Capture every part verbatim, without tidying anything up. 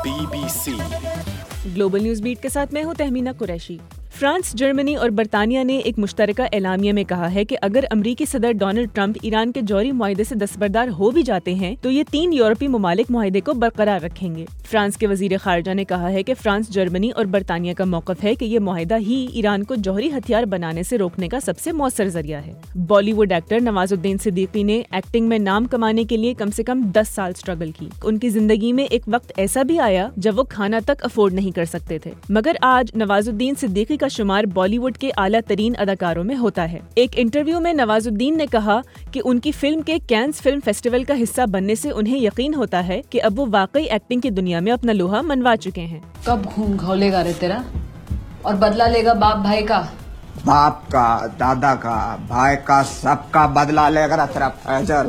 Be B C global news بیٹ کے ساتھ میں ہوں تہمینہ قریشی۔ فرانس، جرمنی اور برطانیہ نے ایک مشترکہ اعلامیہ میں کہا ہے کہ اگر امریکی صدر ڈونلڈ ٹرمپ ایران کے جوہری معاہدے سے دستبردار ہو بھی جاتے ہیں تو یہ تین یورپی ممالک معاہدے کو برقرار رکھیں گے۔ فرانس کے وزیر خارجہ نے کہا ہے کہ فرانس، جرمنی اور برطانیہ کا موقف ہے کہ یہ معاہدہ ہی ایران کو جوہری ہتھیار بنانے سے روکنے کا سب سے مؤثر ذریعہ ہے۔ بالی ووڈ ایکٹر نواز الدین صدیقی نے ایکٹنگ میں نام کمانے کے لیے کم سے کم دس سال سٹرگل کی۔ ان کی زندگی میں ایک وقت ایسا بھی آیا جب وہ کھانا تک افورڈ نہیں کر سکتے تھے، مگر آج نواز الدین صدیقی کا شمار بالی ووڈ کے اعلیٰ ترین اداکاروں میں ہوتا ہے۔ ایک انٹرویو میں نواز الدین نے کہا کہ ان کی فلم کے کینز فلم فیسٹیول کا حصہ بننے سے انہیں یقین ہوتا ہے کہ اب وہ واقعی ایکٹنگ کی دنیا میں اپنا لوہا منوا چکے ہیں۔ کب خون کھولے گا رے تیرا اور بدلہ لے گا باپ بھائی کا؟ باپ کا، دادا کا، بھائی کا، سب کا بدلہ لے گا تیرا Faisal.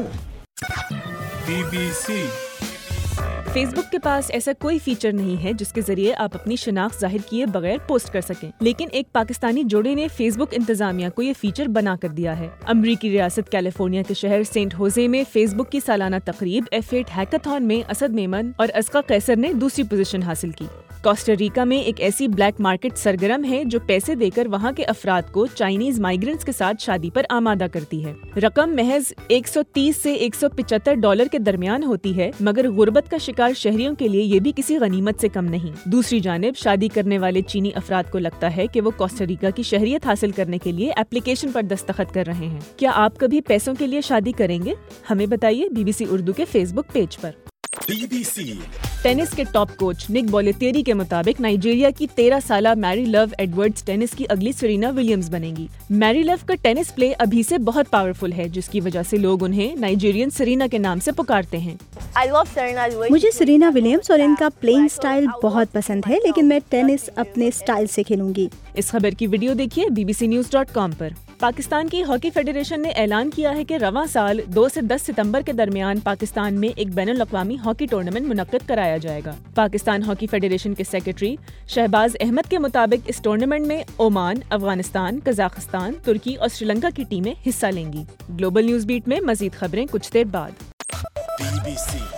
B B C Facebook کے پاس ایسا کوئی فیچر نہیں ہے جس کے ذریعے آپ اپنی شناخت ظاہر کیے بغیر پوسٹ کر سکیں، لیکن ایک پاکستانی جوڑے نے فیس بک انتظامیہ کو یہ فیچر بنا کر دیا ہے۔ امریکی ریاست کیلیفورنیا کے شہر سینٹ ہوزے میں فیس بک کی سالانہ تقریب ایف ایٹ ہیکاتھون میں اسد میمن اور ازقا قیصر نے دوسری پوزیشن حاصل کی۔ کوسٹا ریکا میں ایک ایسی بلیک مارکیٹ سرگرم ہے جو پیسے دے کر وہاں کے افراد کو چائنیز مائیگرنٹس کے ساتھ شادی پر آمادہ کرتی ہے۔ رقم محض ایک سو تیس سے ایک سو پچہتر ڈالر کے درمیان ہوتی ہے، مگر غربت کا شکار شہریوں کے لیے یہ بھی کسی غنیمت سے کم نہیں۔ دوسری جانب شادی کرنے والے چینی افراد کو لگتا ہے کہ وہ کوسٹا ریکا کی شہریت حاصل کرنے کے لیے اپلیکیشن پر دستخط کر رہے ہیں۔ کیا آپ کبھی پیسوں کے لیے شادی کریں گے؟ ہمیں بتائیے بی بی سی اردو کے فیس بک پیج پر۔ بی بی سی ٹینس کے ٹاپ کوچ نک بولیتیری کے مطابق نائجیریا کی تیرہ سالہ میری لو ایڈورڈز ٹینس کی اگلی سرینا ولیمز بنے گی۔ میری لو کا ٹینس پلے ابھی سے بہت پاورفل ہے، جس کی وجہ سے لوگ انہیں نائجیرین سرینا کے نام سے پکارتے ہیں۔ مجھے سرینا ولیمز اور ان کا پلینگ سٹائل بہت پسند ہے، لیکن میں ٹینس اپنے سٹائل سے کھیلوں گی۔ اس خبر کی ویڈیو دیکھیے B B C news dot com پر۔ پاکستان کی ہاکی فیڈریشن نے اعلان کیا ہے کہ رواں سال دو سے دس ستمبر کے درمیان پاکستان میں ایک بین الاقوامی ہاکی ٹورنامنٹ منعقد کرایا جائے گا۔ پاکستان ہاکی فیڈریشن کے سیکرٹری شہباز احمد کے مطابق اس ٹورنامنٹ میں اومان، افغانستان، قزاقستان، ترکی اور سری لنکا کی ٹیمیں حصہ لیں گی۔ گلوبل نیوز بیٹ میں مزید خبریں کچھ دیر بعد۔ Be B C